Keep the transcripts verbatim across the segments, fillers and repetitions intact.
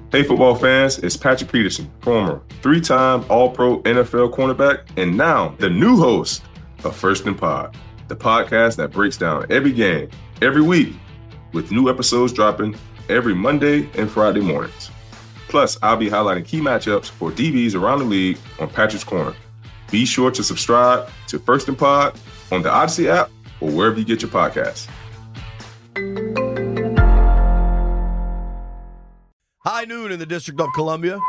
Hey, football fans, it's Patrick Peterson, former three-time All-Pro N F L cornerback, and now the new host of First and Pod, the podcast that breaks down every game, every week, with new episodes dropping every Monday and Friday mornings. Plus, I'll be highlighting key matchups for D Bs around the league on Patrick's Corner. Be sure to subscribe to First and Pod on the Odyssey app or wherever you get your podcasts. High noon in the District of Columbia.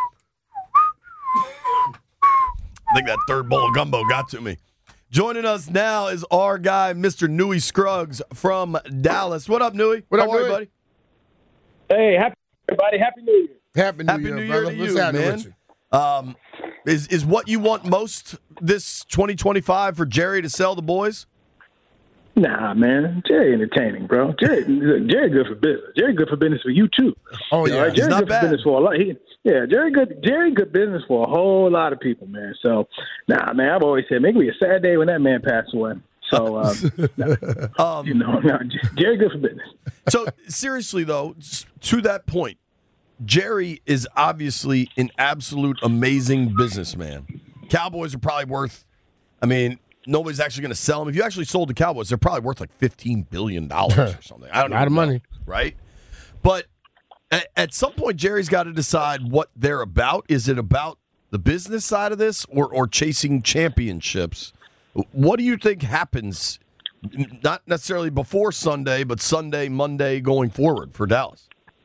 I think that third bowl of gumbo got to me. Joining us now is our guy, Mister Newy Scruggs from Dallas. What up, Newy? What How up, are you, Newy? buddy? Hey, happy everybody, happy New Year. Happy New Happy Year, New Year brother. to What's you, happening man. with you? Um, is is what you want most this twenty twenty-five for Jerry to sell the boys? Nah, man, Jerry entertaining, bro. Jerry, Jerry good for business. Jerry good for business for you too. Oh, You know, yeah. right? Jerry not good bad. for business for a lot. He, yeah, Jerry good. Jerry good business for a whole lot of people, man. So, nah, man, I've always said, make it be a sad day when that man passed away. So, um, nah, Um, you know, nah, Jerry good for business. So seriously, though, s- to that point, Jerry is obviously an absolute amazing businessman. Cowboys are probably worth. I mean, nobody's actually going to sell them. If you actually sold the Cowboys, they're probably worth like fifteen billion dollars or something. I don't know. A lot of money. Right? But at, at some point, Jerry's got to decide what they're about. Is it about the business side of this or, or chasing championships? What do you think happens, n- not necessarily before Sunday, but Sunday, Monday going forward for Dallas?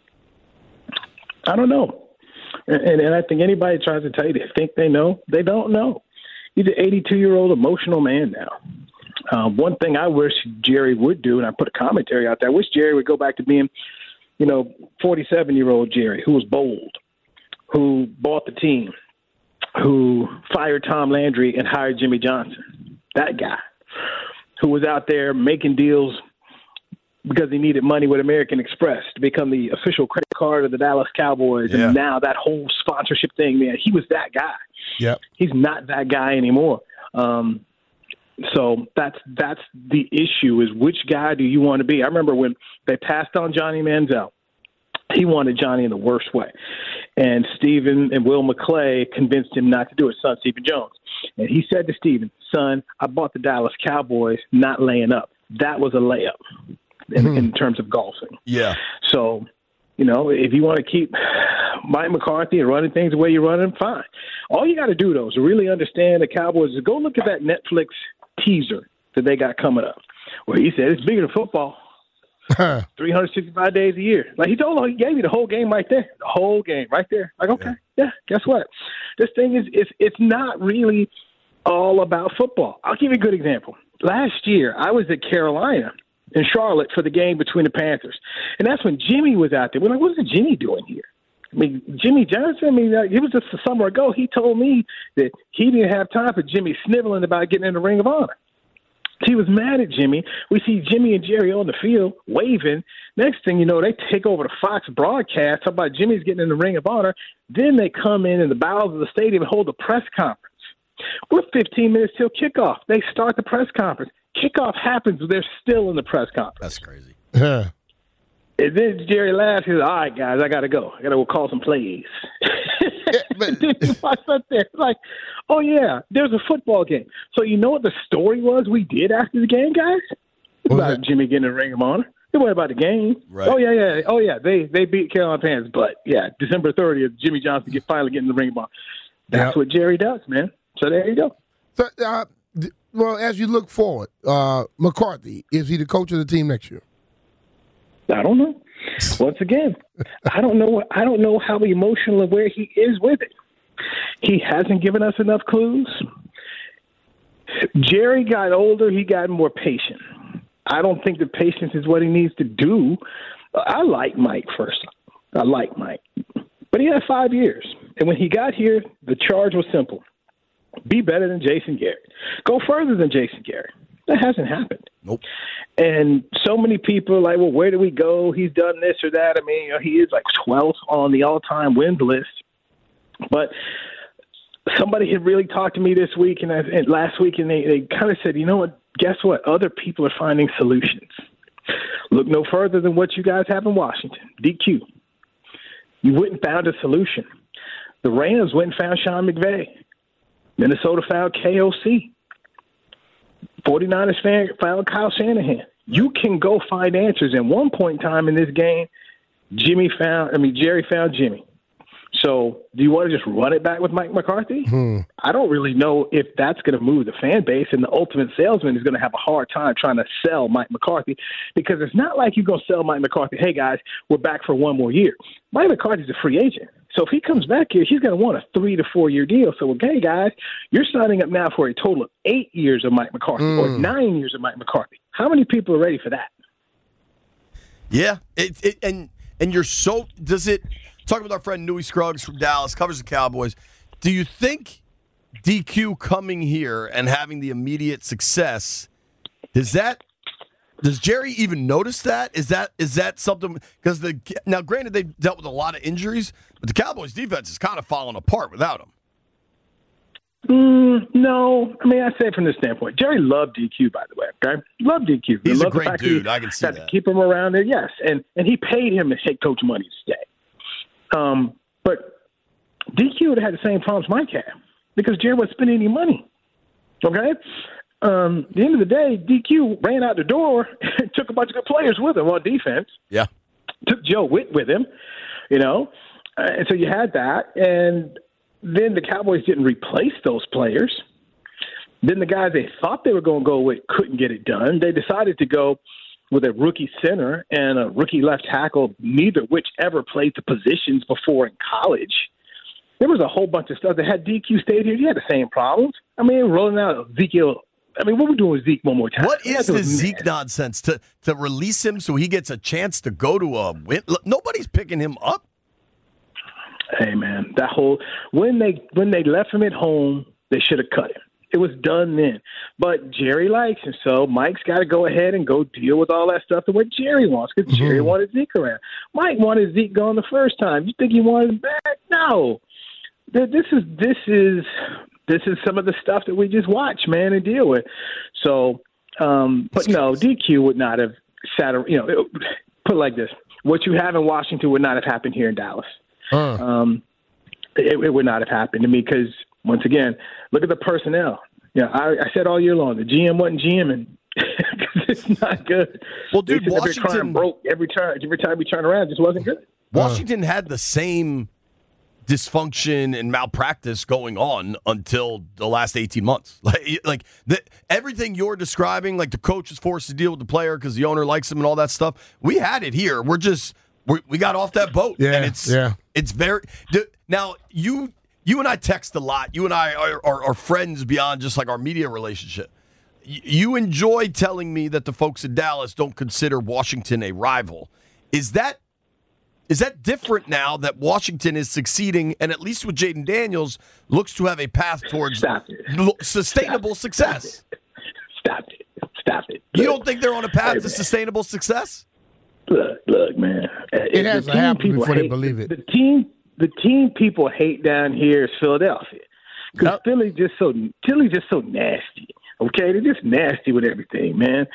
I don't know. And, and, and I think anybody tries to tell you they think they know, they don't know. He's an eighty-two-year-old emotional man now. Um, one thing I wish Jerry would do, and I put a commentary out there, I wish Jerry would go back to being, you know, forty-seven-year-old Jerry, who was bold, who bought the team, who fired Tom Landry and hired Jimmy Johnson. That guy who was out there making deals because he needed money with American Express to become the official credit card of the Dallas Cowboys. Yeah. And now that whole sponsorship thing, man, he was that guy. Yep. He's not that guy anymore. Um, so that's that's the issue is which guy do you want to be? I remember when they passed on Johnny Manziel. He wanted Johnny in the worst way. And Stephen and Will McClay convinced him not to do it, son Stephen Jones. And he said to Stephen, son, I bought the Dallas Cowboys not laying up. That was a layup in, Hmm. in terms of golfing. Yeah. So, you know, if you want to keep Mike McCarthy and running things the way you run them, fine. All you got to do, though, is really understand the Cowboys is go look at that Netflix teaser that they got coming up where he said it's bigger than football. three hundred sixty-five days a year. Like he told, he gave you the whole game right there, the whole game right there. Like, okay, yeah, guess what? This thing is, it's, it's not really all about football. I'll give you a good example. Last year, I was at Carolina in Charlotte for the game between the Panthers. And that's when Jimmy was out there. We're like, what is Jimmy doing here? I mean, Jimmy Johnson, I mean, uh, it was just a summer ago. He told me that he didn't have time for Jimmy sniveling about getting in the Ring of Honor. He was mad at Jimmy. We see Jimmy and Jerry on the field waving. Next thing you know, they take over the Fox broadcast. How about Jimmy's getting in the Ring of Honor? Then they come in in the bowels of the stadium and hold a press conference. We're fifteen minutes till kickoff. They start the press conference. Kickoff happens. They're still in the press conference. That's crazy. Yeah. And then Jerry laughs. He's like, all right, guys, I got to go. I got to go call some plays. but- And then I sat there like, oh, yeah, there's a football game. So you know what the story was we did after the game, guys? It was What was about that? Jimmy getting a Ring of Honor. It wasn't about the game. Right. Oh, yeah, yeah. Oh, yeah, they they beat Carolina Panthers. But, yeah, December thirtieth, Jimmy Johnson get finally getting the Ring of Honor. That's Yep. what Jerry does, man. So there you go. So, uh, th- well, as you look forward, uh, McCarthy, is he the coach of the team next year? I don't know. Once again, I don't know. I don't know how emotional and where he is with it. He hasn't given us enough clues. Jerry got older. He got more patient. I don't think the patience is what he needs to do. I like Mike first. I like Mike. But he had five years. And when he got here, the charge was simple. Be better than Jason Garrett. Go further than Jason Garrett. That hasn't happened. Nope. And so many people are like, well, where do we go? He's done this or that. I mean, you know, he is like twelfth on the all-time wins list. But somebody had really talked to me this week and, I, and last week, and they, they kind of said, you know what? Guess what? Other people are finding solutions. Look no further than what you guys have in Washington, D Q. You went and found a solution. The Rams went and found Sean McVay. Minnesota found K O C. 49ers found Kyle Shanahan. You can go find answers. At one point in time in this game, Jimmy found, I mean, Jerry found Jimmy. So do you want to just run it back with Mike McCarthy? Hmm. I don't really know if that's going to move the fan base, and the ultimate salesman is going to have a hard time trying to sell Mike McCarthy, because it's not like you're going to sell Mike McCarthy, hey, guys, we're back for one more year. Mike McCarthy's a free agent. So if he comes back here, he's going to want a three- to four-year deal. So, okay, guys, you're signing up now for a total of eight years of Mike McCarthy mm. or nine years of Mike McCarthy. How many people are ready for that? Yeah, it, it, and and you're so – does it – talking with our friend Newey Scruggs from Dallas, covers the Cowboys. Do you think D Q coming here and having the immediate success, does that does Jerry even notice that? Is that is that something? Because the now, granted, they've dealt with a lot of injuries, but the Cowboys' defense is kind of falling apart without him. Mm, no, I mean, I say from this standpoint, Jerry loved D Q, by the way. Okay, loved D Q. He's he a great dude. He, I can see that. To keep him around there, yes, and and he paid him his head coach money to stay. Um, but D Q would have had the same problems Mike had, because Jerry wasn't spending any money. Okay? Um, at the end of the day, D Q ran out the door and took a bunch of good players with him on defense. Yeah. Took Joe Witt with him, you know. Uh, and so you had that. And then the Cowboys didn't replace those players. Then the guys they thought they were going to go with couldn't get it done. They decided to go with a rookie center and a rookie left tackle, neither which ever played the positions before in college. There was a whole bunch of stuff that had D Q stayed here. You had the same problems. I mean, rolling out Ezekiel. I mean, what are we doing with Zeke one more time? What is this Zeke nonsense to to release him so he gets a chance to go to a win? Look, nobody's picking him up. Hey, man, that whole when they when they left him at home, they should have cut him. It was done then. But Jerry likes him, so Mike's got to go ahead and go deal with all that stuff the way Jerry wants, because mm-hmm. Jerry wanted Zeke around. Mike wanted Zeke gone the first time. You think he wanted him back? No. This is this is this is some of the stuff that we just watch, man, and deal with. So, um, but no, D Q would not have sat. You know, it, put it like this: what you have in Washington would not have happened here in Dallas. Uh. Um, it, it would not have happened to me because. Once again, look at the personnel. Yeah, I, I said all year long, the G M wasn't GMing. It's not good. Well, dude, Washington broke every turn. Every time we turn around, it just wasn't good. Washington uh. had the same dysfunction and malpractice going on until the last eighteen months. Like, like the, everything you're describing, like the coach is forced to deal with the player because the owner likes him and all that stuff. We had it here. We're just we we got off that boat. Yeah, and it's yeah. It's very now you. You and I text a lot. You and I are, are, are friends beyond just like our media relationship. Y- you enjoy telling me that the folks in Dallas don't consider Washington a rival. Is that is that different now that Washington is succeeding and at least with Jaden Daniels looks to have a path towards l- sustainable Stop success? It. Stop it. Stop it. You don't think they're on a path hey, to sustainable success? Look, look, man. It the has to happen before hate, they believe it. The team The team people hate down here is Philadelphia, because yep. Philly just so Philly just so nasty. Okay, they're just nasty with everything, man.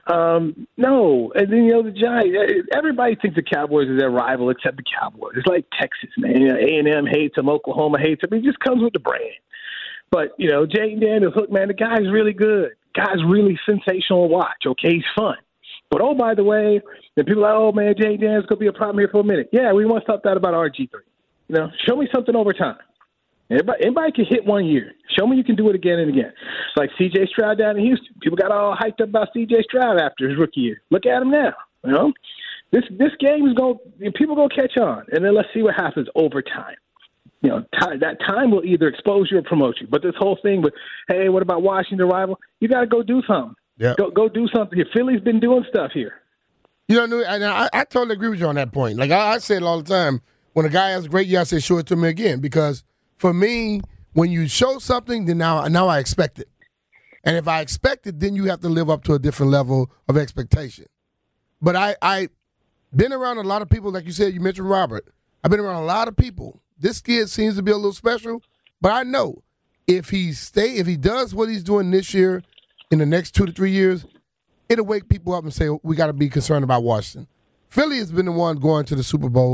Um, no, and then you know the Giants. Everybody thinks the Cowboys are their rival, except the Cowboys. It's like Texas, man. You know, A and M hates them, Oklahoma hates them. It just comes with the brand. But you know, Jaden Daniels, look, man, the guy's really good. Guy's really sensational to watch. Okay, he's fun. But oh, by the way, the people are like, oh man, Jaden Daniels gonna be a problem here for a minute. Yeah, we want to stop that about R G three. You know, show me something over time. Everybody, anybody can hit one year. Show me you can do it again and again. It's like C J Stroud down in Houston. People got all hyped up about C J Stroud after his rookie year. Look at him now. You know, this this game is going. People gonna catch on, and then let's see what happens over time. You know, time, that time will either expose you or promote you. But this whole thing with, hey, what about Washington rival? You got to go do something. Yeah, go go do something. Here. Philly's been doing stuff here. You know, and I, I totally agree with you on that point. Like I, I say it all the time. When a guy has a great year, I say, show it to me again. Because for me, when you show something, then now, now I expect it. And if I expect it, then you have to live up to a different level of expectation. But I, I been around a lot of people, like you said, you mentioned Robert. I've been around a lot of people. This kid seems to be a little special, but I know if he stay, if he does what he's doing this year, in the next two to three years, it'll wake people up and say, we got to be concerned about Washington. Philly has been the one going to the Super Bowls.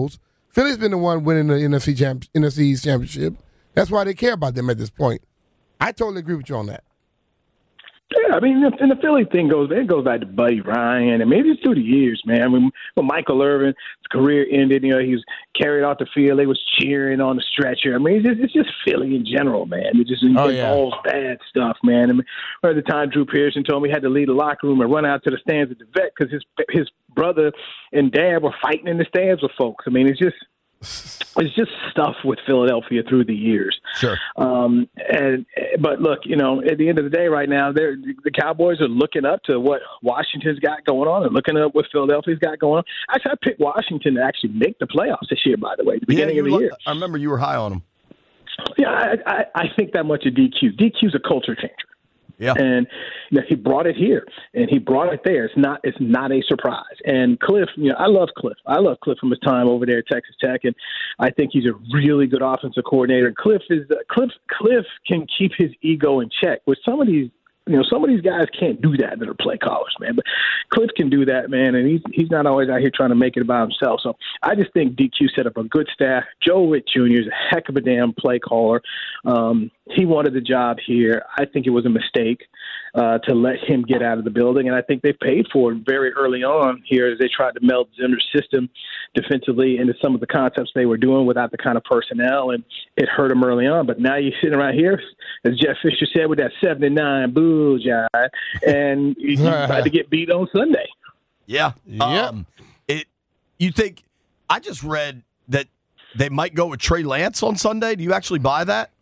Philly's been the one winning the N F C champ, N F C East championship. That's why they care about them at this point. I totally agree with you on that. Yeah, I mean, and the Philly thing goes, it goes back to Buddy Ryan, and maybe it's through the years, man. I mean, when Michael Irvin, his career ended, you know, he was carried off the field, they was cheering on the stretcher. I mean, it's just, it's just Philly in general, man. It just oh, involves yeah. bad stuff, man. I mean, at the time, Drew Pearson told me he had to leave the locker room and run out to the stands at the vet because his his brother and dad were fighting in the stands with folks. I mean, it's just. It's just stuff with Philadelphia through the years. Sure. Um, and but look, you know, at the end of the day, right now, they're the Cowboys are looking up to what Washington's got going on, and looking up what Philadelphia's got going on. Actually, I picked Washington to actually make the playoffs this year. By the way, at the beginning yeah, of the lo- year. I remember you were high on them. Yeah, I, I, I think that much of D Q. D Q's a culture changer. Yeah, and you know, he brought it here, and he brought it there. It's not, it's not a surprise. And Cliff, you know, I love Cliff. I love Cliff from his time over there at Texas Tech, and I think he's a really good offensive coordinator. Cliff is uh, Cliff. Cliff can keep his ego in check. With some of these, you know, some of these guys can't do that that are play callers, man. But Cliff can do that, man, and he's he's not always out here trying to make it by himself. So I just think D Q set up a good staff. Joe Witt Junior is a heck of a damn play caller. Um, he wanted the job here. I think it was a mistake uh, to let him get out of the building, and I think they paid for it very early on here as they tried to meld Zimmer's system defensively into some of the concepts they were doing without the kind of personnel, and it hurt them early on. But now you're sitting around here, as Jeff Fisher said, with that seventy-nine Bullseye, and you're about to get beat on Sunday. Yeah. Yep. Um, it. You think? I just read that they might go with Trey Lance on Sunday. Do you actually buy that?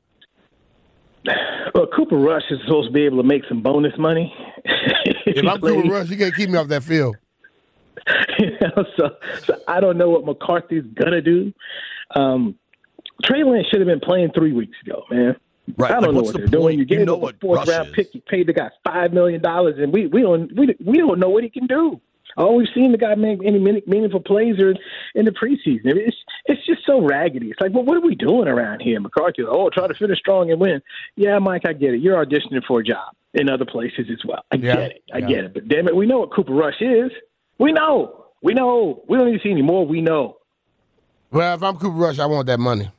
Well, Cooper Rush is supposed to be able to make some bonus money. If I'm Cooper Rush, you can't keep me off that field. You know, so, so I don't know what McCarthy's gonna do. Um, Trey Lance should have been playing three weeks ago, man. Right. I don't like, know what's what the they're point? doing. You You gave know him a what fourth Rush round is. pick. You paid the guy five million dollars, and we we don't we we don't know what he can do. All we've seen the guy make any meaningful plays are in the preseason. It's it's just so raggedy. It's like, well, what are we doing around here, McCarthy? Oh, try to finish strong and win. Yeah, Mike, I get it. You're auditioning for a job in other places as well. I Yeah, get it. I yeah. get it. But damn it, we know what Cooper Rush is. We know. We know. We don't need to see any more. We know. Well, if I'm Cooper Rush, I want that money.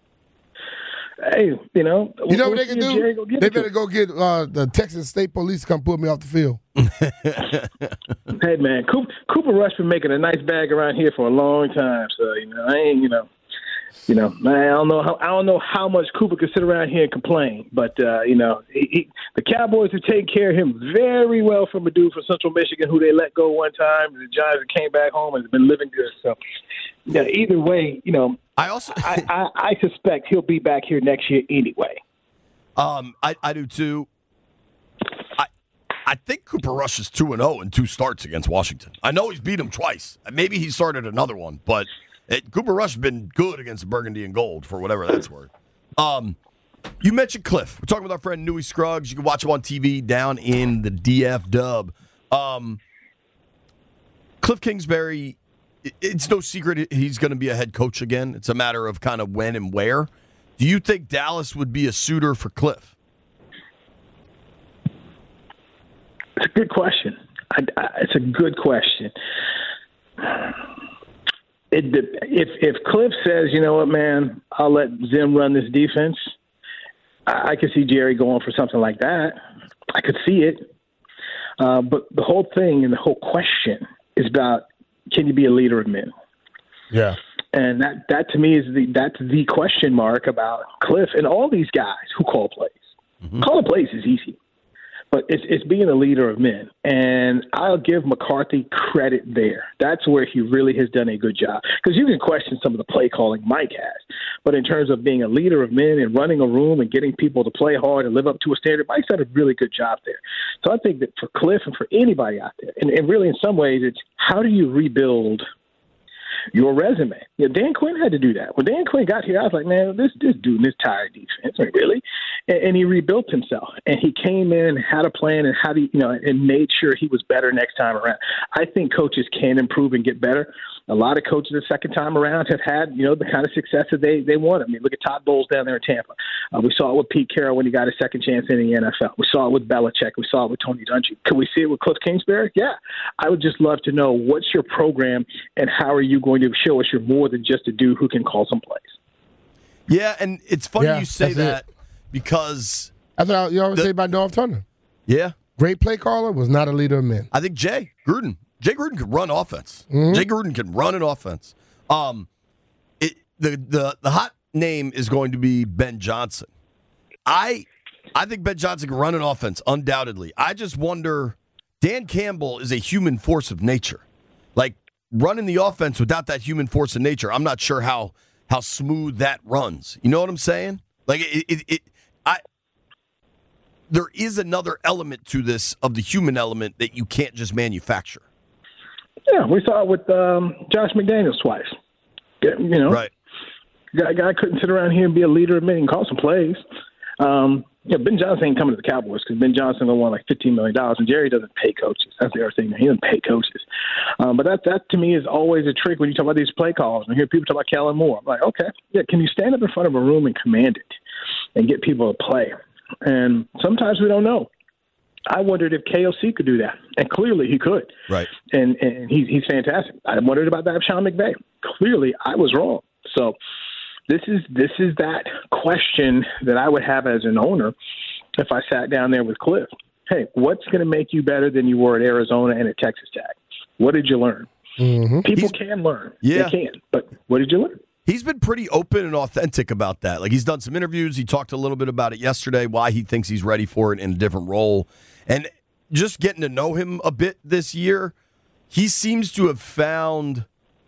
Hey, you know. You know we'll what they see can if do? Jerry go get They it to better him. go get uh, the Texas State Police to come pull me off the field. Hey, man, Cooper, Cooper Rush been making a nice bag around here for a long time. So, you know, I ain't, you know, you know, I don't know how I don't know how much Cooper could sit around here and complain. But, uh, you know, he, he, the Cowboys have taken care of him very well from a dude from Central Michigan who they let go one time. And the Giants came back home and has been living good. So, yeah, either way, you know, I also. I, I, I suspect he'll be back here next year anyway. Um, I, I do too. I I think Cooper Rush is two and zero in two starts against Washington. I know he's beat him twice. Maybe he started another one, but it, Cooper Rush has been good against Burgundy and Gold for whatever that's worth. Um, you mentioned Cliff. We're talking with our friend Newey Scruggs. You can watch him on T V down in the D F Dub. Um, Cliff Kingsbury. It's no secret he's going to be a head coach again. It's a matter of kind of when and where. Do you think Dallas would be a suitor for Cliff? It's a good question. I, I, it's a good question. It, if if Cliff says, you know what, man, I'll let Zim run this defense, I, I could see Jerry going for something like that. I could see it. Uh, but the whole thing and the whole question is about, can you be a leader of men? Yeah. And that, that to me is the that's the question mark about Cliff and all these guys who call plays. Mm-hmm. Calling plays is easy, but it's it's being a leader of men. And I'll give McCarthy credit there. That's where he really has done a good job. Because you can question some of the play calling Mike has, but in terms of being a leader of men and running a room and getting people to play hard and live up to a standard, Mike's done a really good job there. So I think that for Cliff and for anybody out there, and, and really in some ways, it's how do you rebuild your resume? You know, Dan Quinn had to do that. When Dan Quinn got here, I was like, man, this this dude, this tired defense, like, really? And, and he rebuilt himself, and he came in, had a plan, and how do you, you know, and made sure he was better next time around. I think coaches can improve and get better, A lot of coaches the second time around have had, you know, the kind of success that they, they want. I mean, look at Todd Bowles down there in Tampa. Uh, we saw it with Pete Carroll when he got a second chance in the N F L. We saw it with Belichick. We saw it with Tony Dungy. Could we see it with Cliff Kingsbury? Yeah. I would just love to know what's your program and how are you going to show us you're more than just a dude who can call some plays. Yeah, and it's funny Yeah, you say that's that it. because That's what you always The- say about North Turner. yeah, Great play caller, was not a leader of men. I think Jay Gruden, Jay Gruden could run offense. Mm-hmm. Jay Gruden can run an offense. Um, it the the the hot name is going to be Ben Johnson. I I think Ben Johnson can run an offense undoubtedly. I just wonder. Dan Campbell is a human force of nature. Like running the offense without that human force of nature, I'm not sure how how smooth that runs. You know what I'm saying? Like it, it, it I. There is another element to this of the human element that you can't just manufacture. Yeah, we saw it with um, Josh McDaniels twice. Yeah, You know, Right. guy, guy couldn't sit around here and be a leader of men and call some plays. Um, yeah, Ben Johnson ain't coming to the Cowboys because Ben Johnson will want like fifteen million dollars, and Jerry doesn't pay coaches. That's the other thing. He doesn't pay coaches. Um, but that, that, to me, is always a trick when you talk about these play calls. And I hear people talk about Kellen Moore. I'm like, okay, yeah, can you stand up in front of a room and command it and get people to play? And sometimes we don't know. I wondered if K O C could do that, and clearly he could. Right. And and he's he's fantastic. I wondered about that of Sean McVay. Clearly, I was wrong. So this is this is that question that I would have as an owner if I sat down there with Cliff. Hey, what's going to make you better than you were at Arizona and at Texas Tech? What did you learn? Mm-hmm. People He's- can learn. Yeah. They can. But what did you learn? He's been pretty open and authentic about that. Like he's done some interviews. He talked a little bit about it yesterday, why he thinks he's ready for it in a different role. And just getting to know him a bit this year, he seems to have found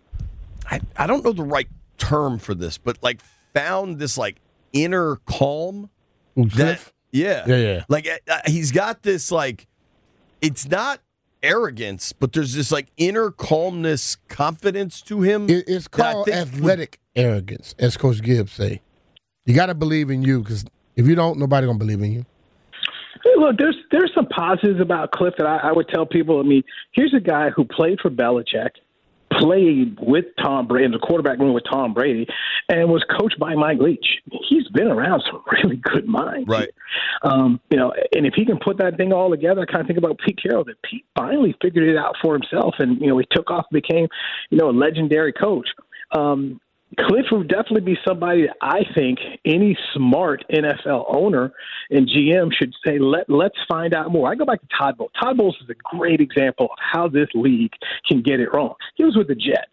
I, I don't know the right term for this, but like found this like inner calm. That, Cliff? yeah. Yeah, yeah. Like uh, he's got this like it's not arrogance, but there's this like inner calmness, confidence to him. It, it's that I called think athletic arrogance, as Coach Gibbs say. You got to believe in you, because if you don't, nobody gonna believe in you. Hey, look, there's there's some positives about Cliff that I, I would tell people. I mean, here's a guy who played for Belichick, played with Tom Brady, in the quarterback room with Tom Brady, and was coached by Mike Leach. He's been around some really good minds. Right. Um, you know, and if he can put that thing all together, I kind of think about Pete Carroll, that Pete finally figured it out for himself, and, you know, he took off and became, you know, a legendary coach. Um, Cliff would definitely be somebody that I think any smart N F L owner and G M should say, Let, let's find out more. I go back to Todd Bowles. Todd Bowles is a great example of how this league can get it wrong. He was with the Jets.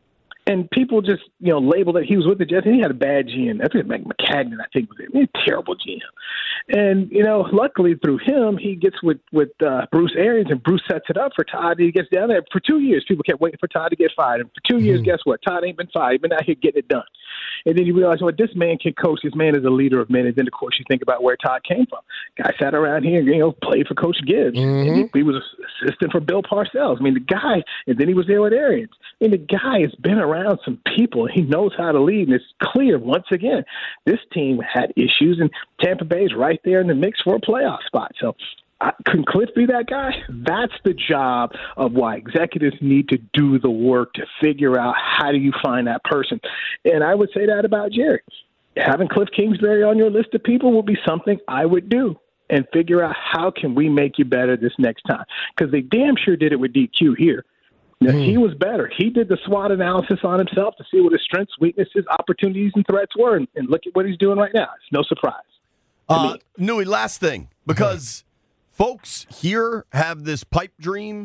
And people just, you know, labeled that he was with the Jets, and he had a bad G M. I think Mike McCagnon, I think, was a, a terrible G M. And, you know, luckily through him, he gets with, with uh, Bruce Arians, and Bruce sets it up for Todd. He gets down there. For two years, people kept waiting for Todd to get fired. And for two mm-hmm. years, guess what? Todd ain't been fired. He's been out here getting it done. And then you realize, well, this man can coach. This man is a leader of men. And then, of course, you think about where Todd came from. Guy sat around here and, you know, played for Coach Gibbs. Mm-hmm. And he, he was assistant for Bill Parcells. I mean, the guy, and then he was there with Arians. I mean, the guy has been around some people. He knows how to lead. And it's clear, once again, this team had issues, and Tampa Bay is right there in the mix for a playoff spot. So uh, can Cliff be that guy? That's the job of why executives need to do the work to figure out how do you find that person. And I would say that about Jerry. Having Cliff Kingsbury on your list of people would be something I would do, and figure out how can we make you better this next time. Because they damn sure did it with D Q here. Now, mm. He was better. He did the SWOT analysis on himself to see what his strengths, weaknesses, opportunities, and threats were, and, and look at what he's doing right now. It's no surprise. Uh, Newey, last thing, because folks here have this pipe dream,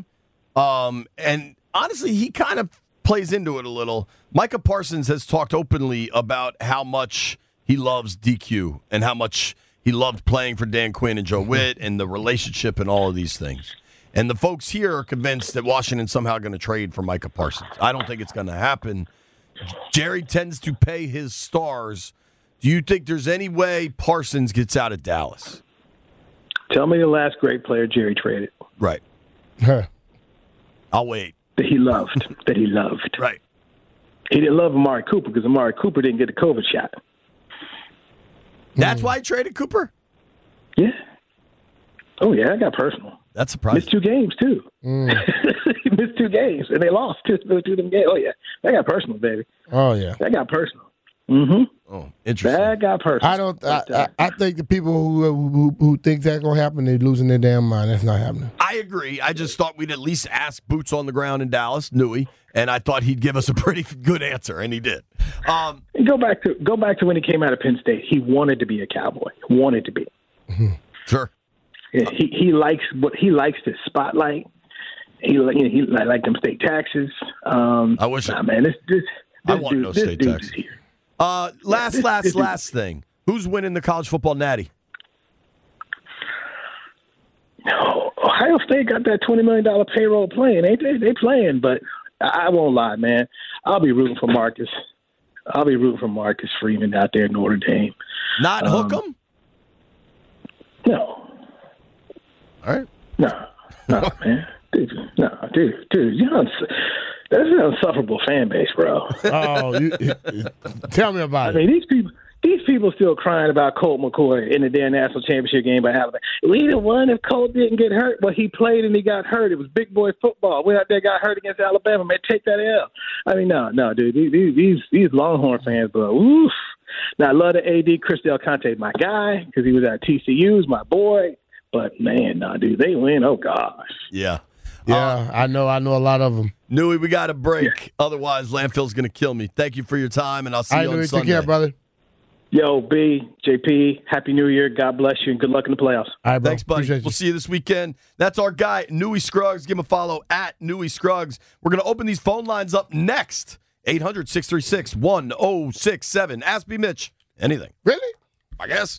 um, and honestly, he kind of plays into it a little. Micah Parsons has talked openly about how much he loves D Q and how much he loved playing for Dan Quinn and Joe Witt and the relationship and all of these things. And the folks here are convinced that Washington's somehow going to trade for Micah Parsons. I don't think it's going to happen. Jerry tends to pay his stars. Do you think there's any way Parsons gets out of Dallas? Tell me the last great player Jerry traded. Right. Huh. I'll wait. That he loved. that he loved. Right. He didn't love Amari Cooper because Amari Cooper didn't get the COVID shot. That's mm. why he traded Cooper? Yeah. Oh, yeah, I got personal. That's surprising. Missed two games, too. Mm. He missed two games, and they lost two, two of them games. Oh, yeah. That got personal, baby. Oh, yeah. That got personal. Mm-hmm. Oh, interesting. That got personal. I don't. I, I, I think the people who who, who think that's gonna happen, they're losing their damn mind. That's not happening. I agree. I just thought we'd at least ask boots on the ground in Dallas, Newey, and I thought he'd give us a pretty good answer, and he did. Um, go back to go back to when he came out of Penn State. He wanted to be a Cowboy. Wanted to be. Sure. Yeah, he he likes what he likes the spotlight. He you know, he like them state taxes. Um, I wish. Nah, man, this this, I this want dude, no this state dude taxes. is here. Uh, last, this- last, this is- last thing. Who's winning the college football natty? No, Ohio State got that twenty million dollar payroll playing. Ain't they? They playing, but I, I won't lie, man. I'll be rooting for Marcus. I'll be rooting for Marcus Freeman out there in Notre Dame. Not Um, Hookem? No, All right. no, no, man. Dude, no, dude, dude, you know, that's an insufferable fan base, bro. Oh, you, tell me I about it. mean, these people, these people still crying about Colt McCoy in the damn national championship game by Alabama. We'd have won if Colt didn't get hurt, but he played and he got hurt. It was big boy football. Went out there, got hurt against Alabama. Man, take that L. I mean, no, no, dude. These these these Longhorn fans, bro. Oof. Now I love the A D. Chris Del Conte, my guy, because he was at T C U, my boy. But man, no, dude, they win. Oh gosh. Yeah. Yeah, I know. I know a lot of them. Newey, we got a break. Otherwise, Landfill's going to kill me. Thank you for your time, and I'll see I you know. on Take Sunday. care, brother. Yo, B, J P, Happy New Year. God bless you, and good luck in the playoffs. All right, bro. Thanks, buddy. Appreciate you. We'll see you this weekend. That's our guy, Newey Scruggs. Give him a follow at Newey Scruggs. We're going to open these phone lines up next. eight hundred, six three six, one oh six seven. Ask me, Mitch. Anything. Really? I guess.